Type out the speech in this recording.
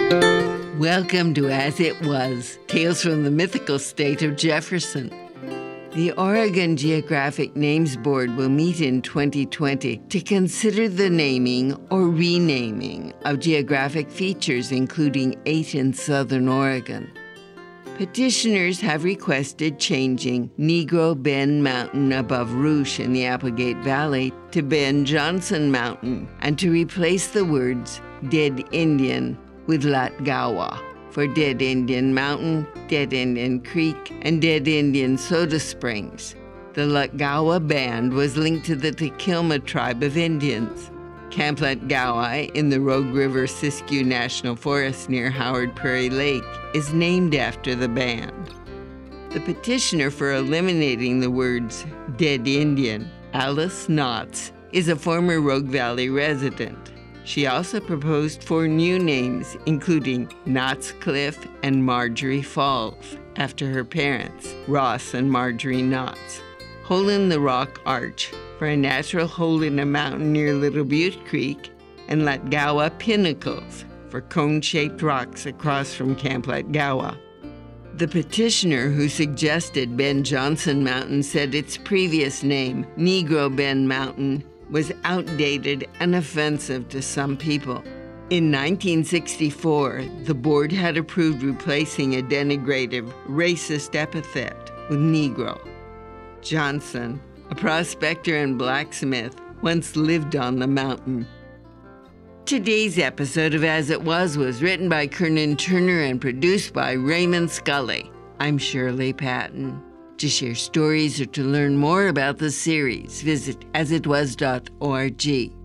Welcome to As It Was, Tales from the Mythical State of Jefferson. The Oregon Geographic Names Board will meet in 2020 to consider the naming or renaming of geographic features, including 8 in southern Oregon. Petitioners have requested changing Negro Bend Mountain above Rouge in the Applegate Valley to Ben Jonson Mountain, and to replace the words Dead Indian with Latgawa for Dead Indian Mountain, Dead Indian Creek, and Dead Indian Soda Springs. The Latgawa Band was linked to the Tequilma tribe of Indians. Camp Latgawa in the Rogue River Siskiyou National Forest near Howard Prairie Lake is named after the band. The petitioner for eliminating the words Dead Indian, Alice Knotts, is a former Rogue Valley resident. She also proposed 4 new names, including Knotts Cliff and Marjorie Falls, after her parents, Ross and Marjorie Knotts. Hole in the Rock Arch for a natural hole in a mountain near Little Butte Creek, and Latgawa Pinnacles for cone-shaped rocks across from Camp Latgawa. The petitioner who suggested Ben Jonson Mountain said its previous name, Negro Bend Mountain, was outdated and offensive to some people. In 1964, the board had approved replacing a denigrative, racist epithet with Negro. Johnson, a prospector and blacksmith, once lived on the mountain. Today's episode of As It Was written by Kernan Turner and produced by Raymond Scully. I'm Shirley Patton. To share stories or to learn more about the series, visit asitwas.org.